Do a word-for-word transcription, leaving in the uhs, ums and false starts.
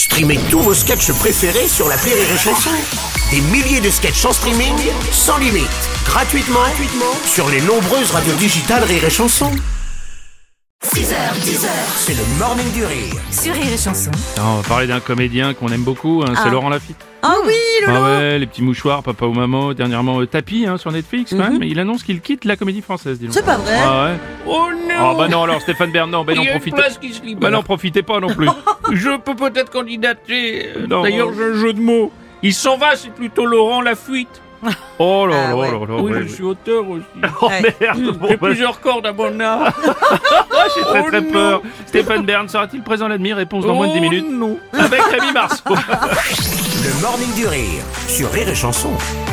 Streamez tous vos sketchs préférés sur l'appli Rire et Chanson. Des milliers de sketchs en streaming, sans limite, gratuitement, gratuitement sur les nombreuses radios digitales Rire et Chanson. six heures, dix heures, c'est le morning du rire. Sur Rire et Chanson. Non, on va parler d'un comédien qu'on aime beaucoup, hein, Ah. c'est Laurent Lafitte. Ah oui, Lolo. Ah ouais, les petits mouchoirs, papa ou maman, dernièrement euh, Tapis hein, sur Netflix quand même, il annonce qu'il quitte la comédie française, dis donc. C'est pas vrai. Ah ouais. Oh non. Ah bah non alors Stéphane Bern, non, bah non, Il y a une profitez. place qui se libère. Bah non, profitez pas non plus. Je peux peut-être candidater. Euh, Non. D'ailleurs, j'ai un jeu de mots. Il s'en va, c'est plutôt Laurent Lafuite. Oh là Ah là ouais. là là. Oui, ouais, je ouais. suis auteur aussi. Oh Ouais. merde, bon, J'ai bah, plusieurs cordes à mon arc. j'ai très très Oh peur. non. Stéphane Bern sera-t-il présent à l'admi? Réponse dans moins de dix Oh minutes. non. Avec Rémi Marceau. Le morning du rire sur Rire et Chanson.